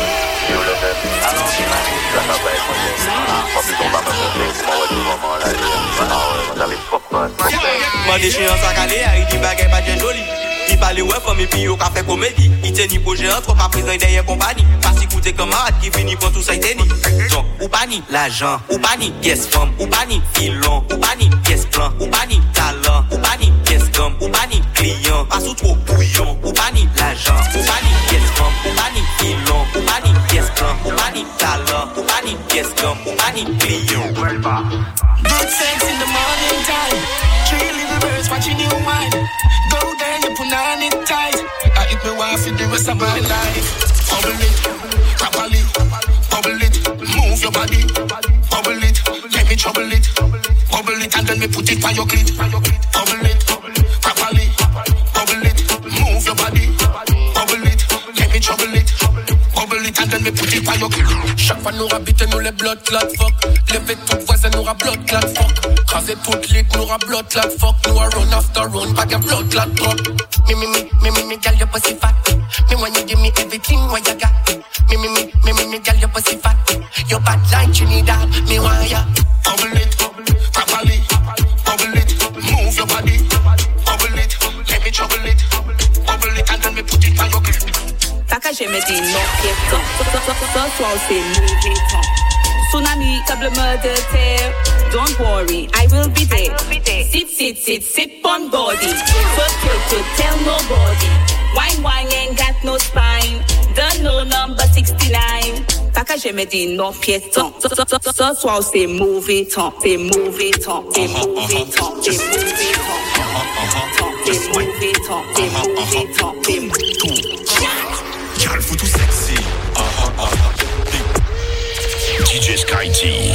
Alors, ça va pas être on va me montrer comment on va dire là. Moi, des chiens en sac à l'air, il dit baguette, pas de joli. Il parlait ouais, comme et puis au café comédie. Il tient ni projet entre pas pris derrière compagnie. Parti pour des camarades qui finit pour tout ça, il tenit. Non, ou pas ni l'argent, ou pas ni yes, femme, ou pas ni filon, ou pas ni yes, plan, ou pas ni talent, ou pas ni yes, gomme, ou pas ni client, pas sous trop bouillon, ou pas ni l'argent, ou pas ni yes, femme, ou pas ni filon, ou pas ni yes, plan, ou pas ni talent, ou pas ni yes, gomme, ou pas ni client. Good sex in the morning time. 3 little birds watching you wine. Go there, you put on it tight. I eat my wife for the rest of my life. Bubble it, properly, bubble it, move your body, bubble it, let me trouble it, bubble it and then me put it on your clit. Bubble it, properly, bubble it, move your body, bubble it, let me trouble it, bubble it and then me put it on your clit. Chaque fois nous rabitons nous les blood clot fuck. Lever tout voisin nous ra blood clot fuck. Craser toute lit nous ra blood clot fuck. Nous a run after run, pas de blood clot drop. Me, girl, your pussy fat. Me when you give me everything what you got. Me, girl, your pussy fat. Your bad like Trinidad, me want ya. Bubble it, properly, bubble it, move your body, bubble it, let me trouble it, bubble it and then me put it on your grip. Package me dit non piéton. Ce soir c'est mauvais temps. Tsunami, tablement de terre. Don't worry, I will be there. Sit on body. Fuck you to tell nobody. Wine, ain't got no spine. Don't know number 69. Package me dit non piéton. Ce soir c'est mauvais temps. C'est mauvais temps. C'est mauvais temps. C'est mauvais temps. C'est mauvais temps. C'est mauvais temps. C'est mauvais temps. Girl, faut tout sexy. DJ Sky T.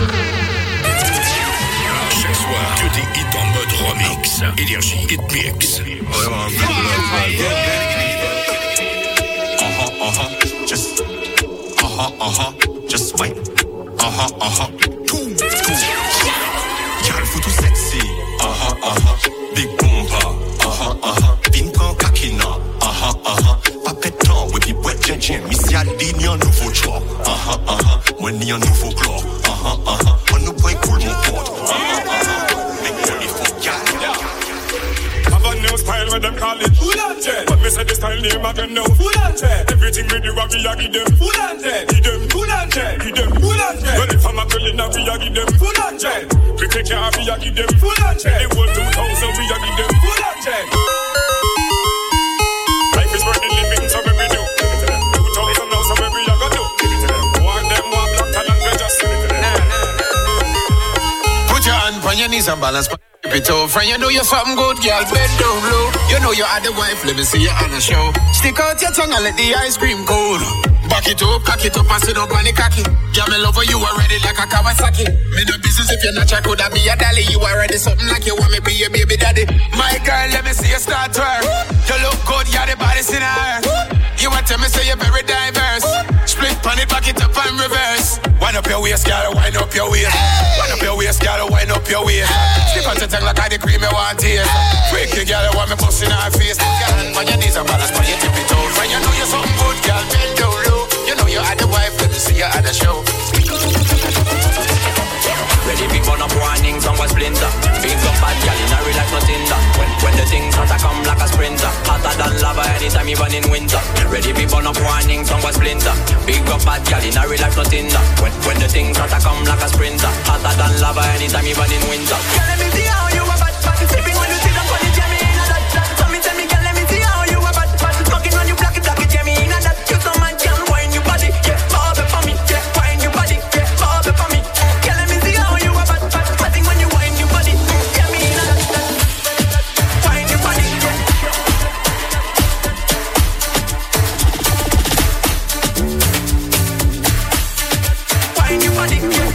Chaque soir, que des hits en mode remix. Énergie Hit Mix. Just wait. Cool. Girl, faut tout sexy. Big bumper. Pinkan kakina. Pas pétant, ouais, puis ouais, djen. Missy a dit, ni un nouveau job. Moi, ni un nouveau club. On nous point cool, mon pote. Big money for girl. Have a new style where them call it full and jet. But me say the style name again now full and jet. Everything we do, we a give them full and jet. Give them full and jet. Give them full and jet. Well, if I'm a girl in a, we a give them full and jet. We take care of, we a give them full and jet. The whole 2000, we a give them full and jet. Life is worth the living, so we do. 2000 now, so we a go do. One them, one black talent, we just Put your hand on your knees and balance. It over, friend, you know you're something good, girl. Bend down low. You know you are the wife, let me see you on a show. Stick out your tongue and let the ice cream cool. Back it up, cock it up and sit up on the cocky. Yeah, me love you already like a Kawasaki. Me no business if you're not try, could I be a dolly? You already something like you want me be your baby daddy. My girl, let me see you start twerk. You look good, you're the baddest in the earth. You want to me say you're very diverse. Split on it, back it up and reverse. Wind up your waist, girl, wind up your waist. Wind up your waist, girl, wind up your waist. Stick on the tongue like I the cream you want taste. Freaky girl, you want me busting her face. Girl, on your knees and balance, on your tippy toes. Friend, you know you're something good, girl, bend down low. You know you are the wife, let me see you at the show. Ready, big bun up warning, song was splinter. Big up bad gal in a real life, nothing that. When the things hotter come like a sprinter. Hotter than lava anytime, even in winter. Ready, big bun up warning, song was splinter. Big up bad gal in a real life, nothing that. When the things hotter come like a sprinter. Hotter than lava anytime, even in winter. Girl, let me see how you a bad, sipping when you sit up on the jammy in a that. Tell me, girl, let me see how you a bad, smoking when you black it, jammy in a that. You some man can wine your body, yeah, all up for me, yeah, wine your body, yeah, all up for me. Girl, let me see how you a bad, sing when you wine your body, jammy in a that. Wine your body, yeah. Wine your body, yeah.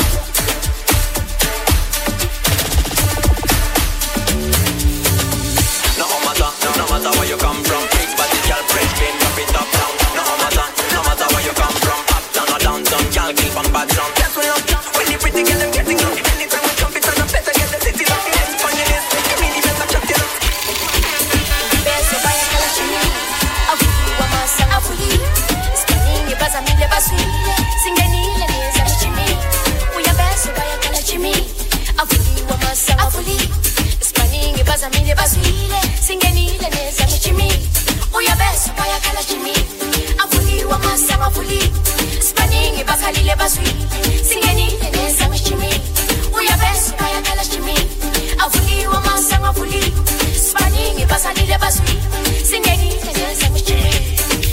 No matter where you come from, big body girl, fresh paint, drop it up down. No matter where you come from, up down or downtown, girl, kill from bad sound. That's what I'm doing. When the pretty girl, I'm getting low. Anytime we jump it on the better, get the city low. It's funny, this, give me the best, I chop it up. Beso vaya con la chimney, avuti wa masa avuti. Spaningi baza mile baswile, singenile neza chimney. Uya beso vaya con la chimney, avuti wa masa avuti. Spaningi baza mile baswile, singenile neza chimney. Uya beso vaya con la chimney, avuti wa masa avuti. Spaningi baza mile baswile, singenile neza chimney. Uya beso vaya con la chimney, avuti wa masa avuti. Spaningi baza mile baswile, singenile neza chimney.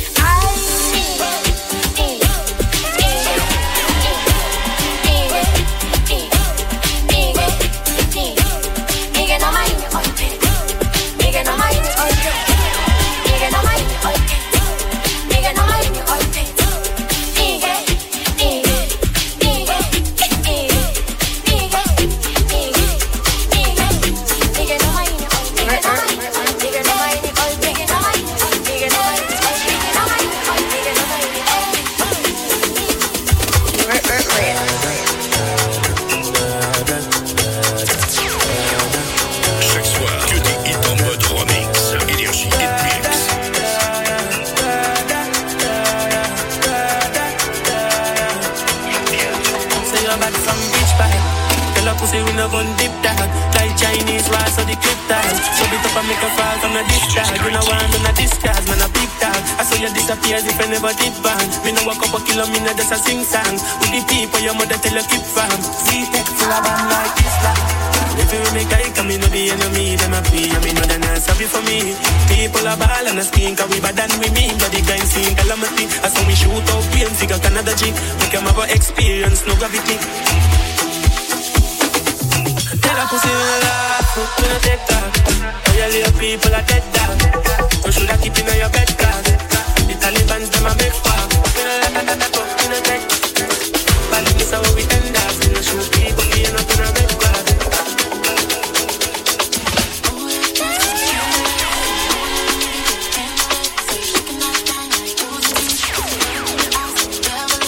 Chaque soir, que des hits en mode remix. Énergie Hitmix. Say you're back from beach party. Tell her pussy we no gon' dip down. Like Chinese rice or the clip tag. Shove it up and make a fall from the dish tag. You know want on a discard, man a big tag. I saw you disappear as if I never did bang. Me no walk up a kilometer just a sing song. With the people your mother tell you keep fam. See tech full of band like Islam. If you make I come in, no the enemy, them a pee. I mean, no, they're not sorry for me. People are ball and a skin, cause we bad than we mean. But the guy sing calamity. I saw we shoot out pain, figure Canada G. We come have a experience, no gravity. Tell a pussy we laugh, we no take that. All your little people are dead dog. You should have keep in your bed, dog. The Taliban's them a make war. We no let that go, we no take. But this is how we end up. We no shoot people, we no gonna make war. Never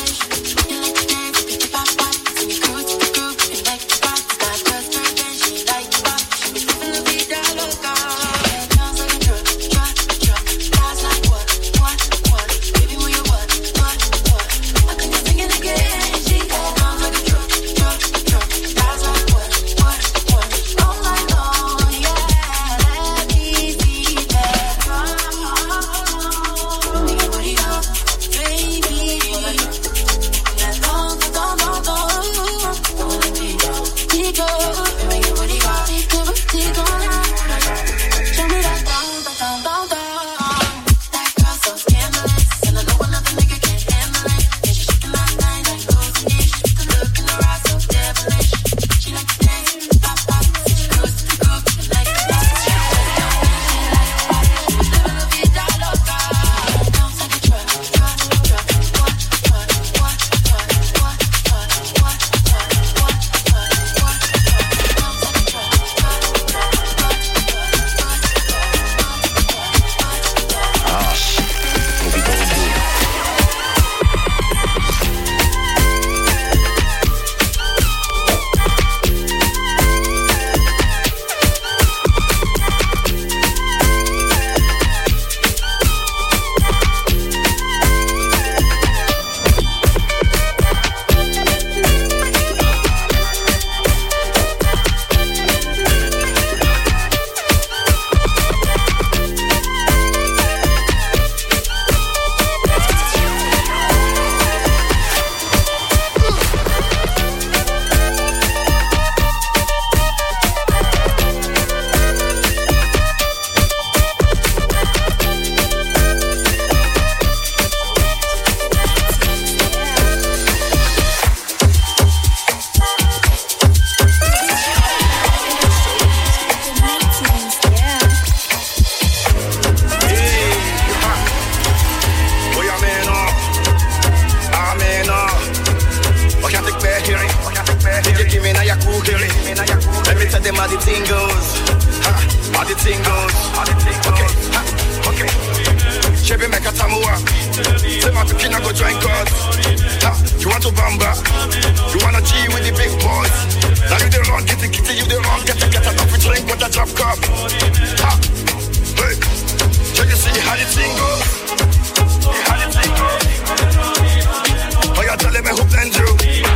thing goes. How the thing goes. Okay, okay. Chevy make a tamua. Say my tukina go join God. You want to bamba? You wanna G with the big boys? Now you the wrong, get it, you the wrong, get enough to drink with a drop cup. Hey, so you see how the thing goes? How the thing goes? Oh, you're telling me who blend you?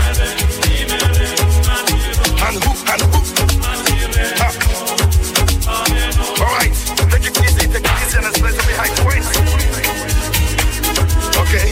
And who? Alright, take it easy and let's play some behind points. Okay.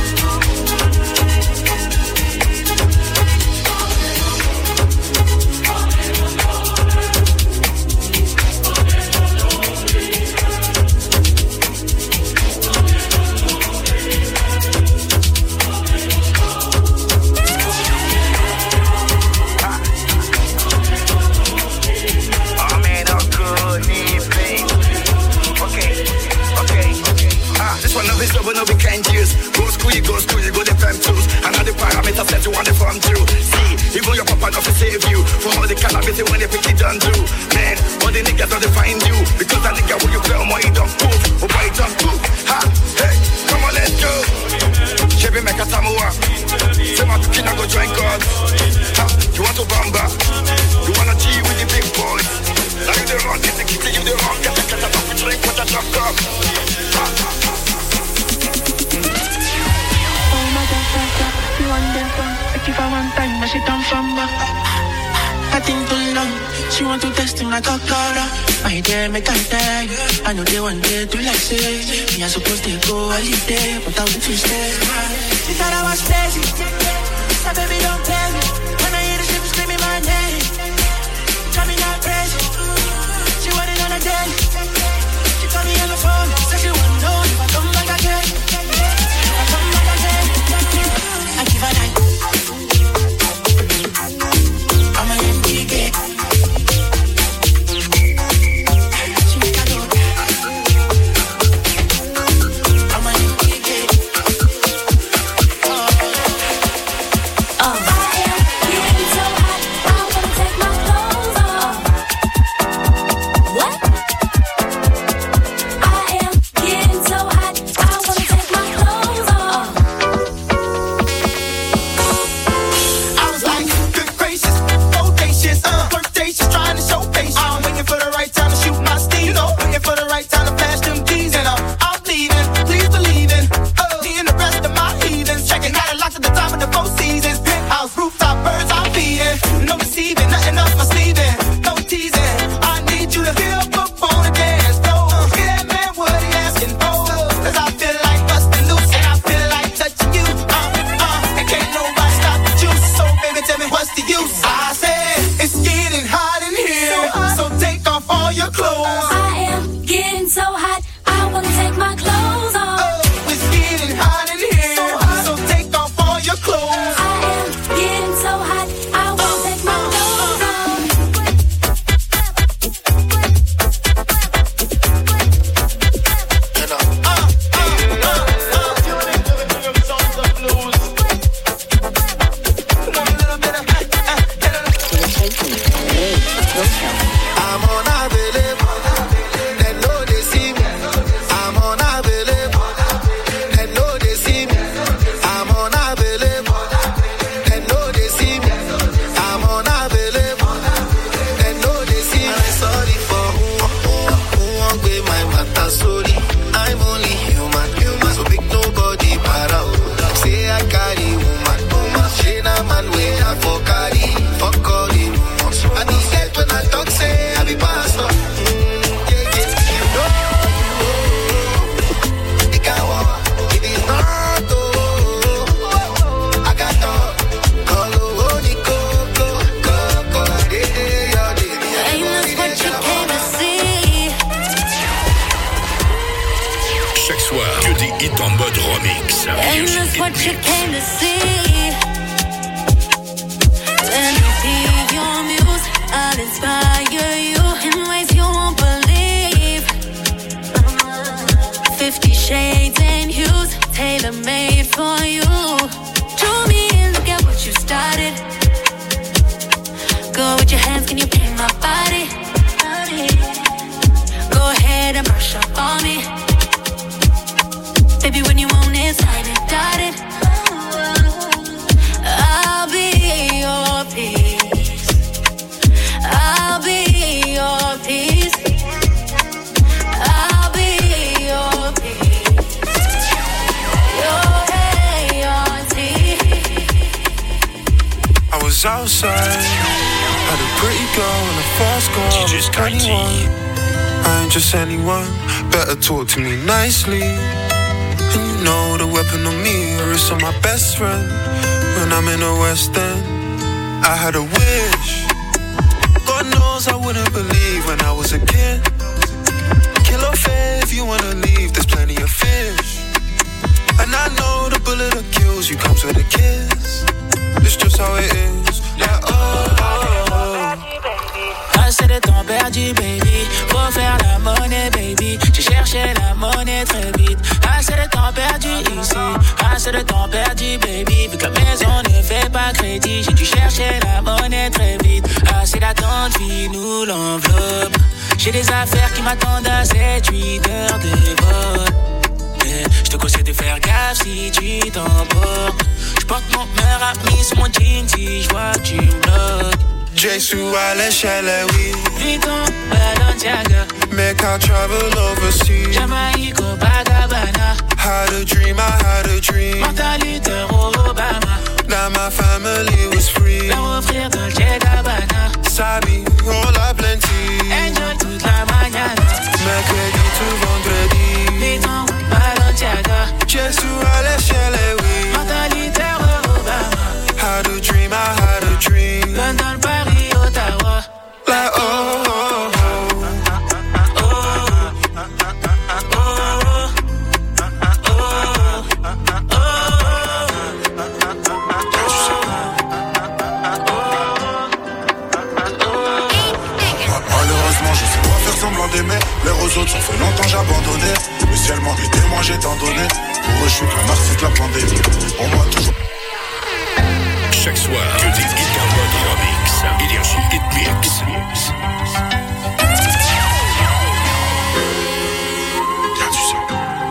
But no be kind years. Go school, you go the fam tools. Another parameter set you want to form through. See, even your papa not to save you. For all the cannabis when they pick it done do. Man, all the niggas don't find you. Because that nigga when you play on my don't move. Oh boy, don't move. Ha, hey, come on, let's go. Chevy make a tamua. Say my kid go join God. Ha, you want to bamba? You wanna G with the big boys? Now you the wrong, get the kitty, you the wrong. Get a top of drink, what a drop cup. If I want time, but she done from back. I think too long. She want to test him like a car. My dear, make I tag. I know they want day to like say. Me I supposed to go holiday, but I want to stay. She thought I was crazy. So baby, don't play me. When I hear the shit screaming my name, drive me not crazy. She wanted on a day. She called me on the phone. Said she wanna know if I come back again. I come back again. I give her night. Go with your hands, can you paint my body? Go ahead and brush up on me. Baby, when you want it, slide it, dot it. I'll be your peace. I'll be your peace. I'll be your peace. Your A-R-T. I was outside, had a pretty girl and a fast car. DJ Sky T. I ain't just anyone, better talk to me nicely. And you know the weapon on me, or it's on my best friend. When I'm in the West End, I had a wish. God knows I wouldn't believe when I was a kid. Kill or fair if you wanna leave, there's plenty of fish. And I know the bullet that kills you comes with a kiss. It's just how it is. Yeah, oh, oh, oh. Assez de temps perdu, baby. Faut faire la monnaie, baby. J'ai cherché la monnaie très vite. Assez de temps perdu ici. Assez de temps perdu, baby. Vu que la maison ne fait pas crédit, j'ai dû chercher la monnaie très vite. Assez d'attente, nous l'enveloppe. J'ai des affaires qui m'attendent à 7-8 heures de vol. Je te conseille de faire gaffe si tu t'emportes. J'porte mon meilleur ami sur mon jean si j'vois que tu me bloques. Jesu à l'échelle, oui. Vuitton, Balenciaga. Make I travel overseas. Jamaïque, Copacabana. Had a dream, I had a dream. Martin Luther, Obama. Now my family was free. Leur offrir Dolce Gabbana. Sabi, on l'a plenty. Enjoy toute la mañana. Mercredi to vendredi. Vuitton, Balenciaga. Jesu à l'échelle, oui. Martin Luther, Obama. Had a dream, I had a dream. London, Paris, Ottawa. Like oh, oh, Malheureusement, je sais pas faire semblant d'aimer. Les autres, ça fait longtemps j'ai abandonné. Le ciel manque des témoins, j'ai tant donné. Pour eux, je suis qu'un narcisse de la pandémie. On m'a toujours. Chaque soir, que des hits en mode remix. Énergie Hit Mix. Y'a du sang.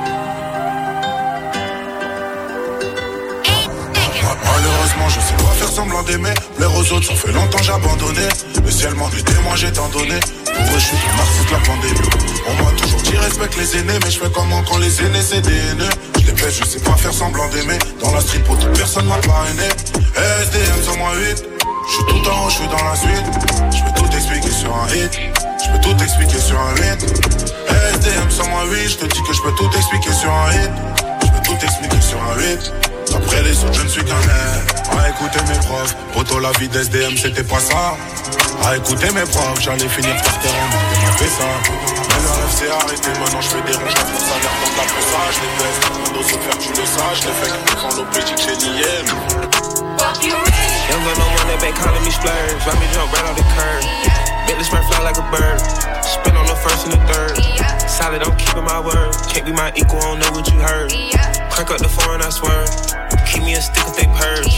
Malheureusement, je sais pas faire semblant d'aimer. Les autres, ça fait longtemps j'ai abandonné. Le ciel manque des témoins, j'ai tant donné. Pour eux, je suis qu'un narcisse de la pandémie. On m'a toujours dit respecte les aînés, mais je fais comment quand les aînés c'est des haineux. Je les pèse, je sais pas faire semblant d'aimer. Dans la street, pour toute personne m'a parrainé. SDM sur moi 8. J'suis tout en haut, j'suis dans la suite. J'peux tout expliquer sur un hit. J'peux tout expliquer sur un hit. SDM sur moi 8. J'te dis que j'peux tout expliquer sur un hit. J'peux tout expliquer sur un hit. Après les autres, je ne suis qu'un air. À écouter mes profs. Poto, la vie d'SDM, c'était pas ça. À écouter mes profs, j'allais finir par terre en mode j'ai fait ça. Mais le rêve s'est arrêté, maintenant je fais des ronds, pour ça l'air dans la ça, je les baisse. Mon dos se faire, tu le sais, je l'ai fait quand l'opétique j'ai nié. Young gun, no money, back calling me splurge. Let me jump right off the curb. Make this man fly like a bird. Spin on the first and the third. Solid, I'm keeping my word. Can't be my equal, I don't know what you heard. Crank up the foreign, I swear. Keep me a stick if they purge.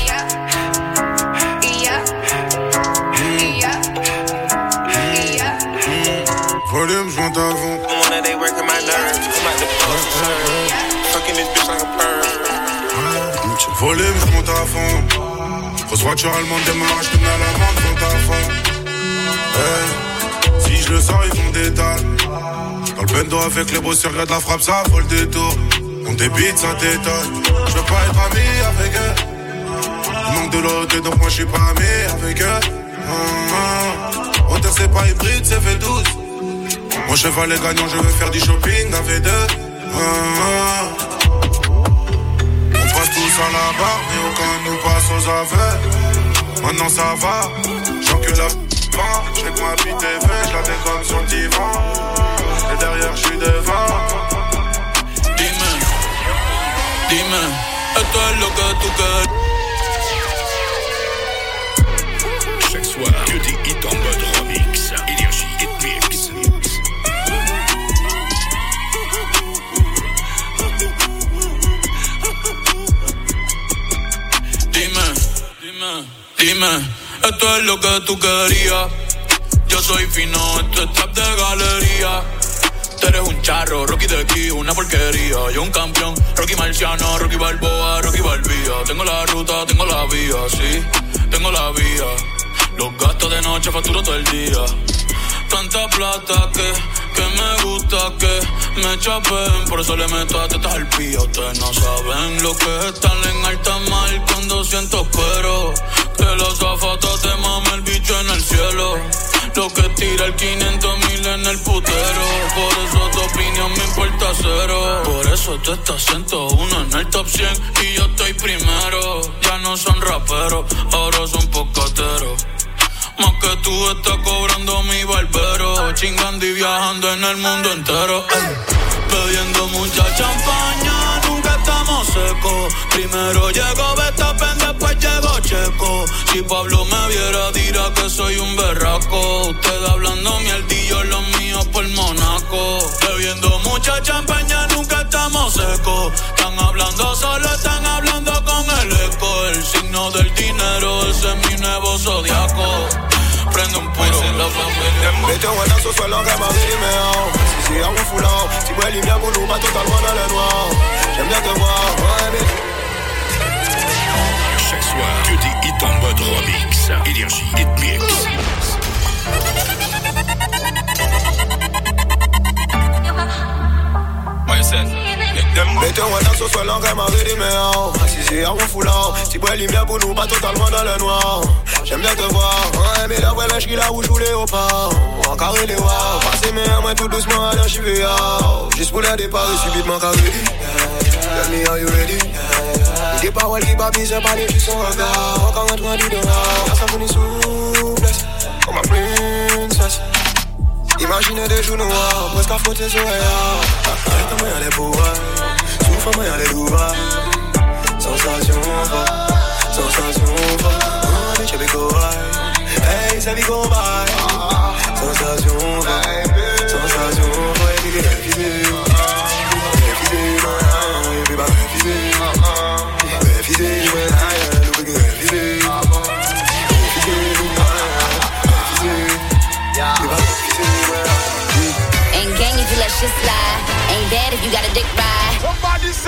Volume, j'monte à fond. I'm on that, they working my nerves. I'm like the poster. Fucking this bitch like a perv. Volume, j'monte à fond. Grosse voiture allemande démarre, j'te mets à la vente, monte à fond. Hey, si je le sors, ils font des dalles. Dans le bendo avec les bosseurs, regarde la frappe, ça vaut le détour. On débite, ça t'étonne. J'veux pas être ami avec eux. Ils manquent de l'autre, donc moi j'suis pas ami avec eux. Water c'est pas hybride, c'est V12. Mon cheval est gagnant, je veux faire du shopping avec deux. On passe tous à la barre, mais aucun nous passe aux affaires. Maintenant ça va, j'encule la fin. J'fais que ma bite est faite, j'la décolle sur le divan. Et derrière j'suis devant. Dime, esto es lo que tú quieres. Chaque soir, que des hits en mode remix. Énergie Hit Mix. Dime, Esto es lo que tú querías. Yo soy fino, esto es trap de galería. Tú eres un charro, Rocky de aquí, una porquería. Yo un campeón, Rocky Marciano, Rocky Balboa, Rocky Balbía. Tengo la ruta, tengo la vía, sí, tengo la vía. Los gastos de noche facturo todo el día. Tanta plata que me gusta que me chapen. Por eso le meto a tetas al pía. Ustedes no saben lo que es estar en alta mar cuando siento pero que la azafata te mame el bicho en el cielo. Lo que tira el 500,000 en el putero. Por eso tu opinión me importa cero. Por eso tú estás 101 en el top 100 y yo estoy primero. Ya no son raperos, ahora son pocateros. Más que tú estás cobrando mi barbero. Chingando y viajando en el mundo entero. Bebiendo mucha champaña, nunca estamos secos. Primero llegó Verstappen, después llegó Checo. Si Pablo me viera dirá que soy un berraco. Usted hablando mierdillo, los míos por Monaco. Bebiendo mucha champaña, nunca estamos secos. Están hablando solo, están hablando con el eco. El signo del dinero, ese es mi nuevo zodiaco. Prende un puro en la familia. Mete un guanazo sur la gamme avec les mains. Si à mon foulard, si vous allez bien pour nous, pas totalement dans le noir. J'aime bien te voir, ouais, mais... Chaque soir, que des hits en mode remix. Énergie Hit Mix. Mete un guanazo sur la gamme avec les mains. Si à mon foulard, si vous allez bien pour nous, pas totalement dans le noir. J'aime bien te voir, ouais, mais la vraie lâche qui la rouge ou léopard. En carré les wow, passer mes mains tout doucement à la chivia. Juste pour le départ et subitement carré. Tell me are you ready? Des paroles qui babisent, parler juste son regard. Encore un train du dehors, y'a ça mon souplesse. Comme ma princesse. Imaginez des jours noirs, presque à frotter sur rien. Arrête-moi y'a les pouvoirs, souffre-moi y'a les louvains. Sensation forte, sensation forte. Hey, ça vit go by. Sensation,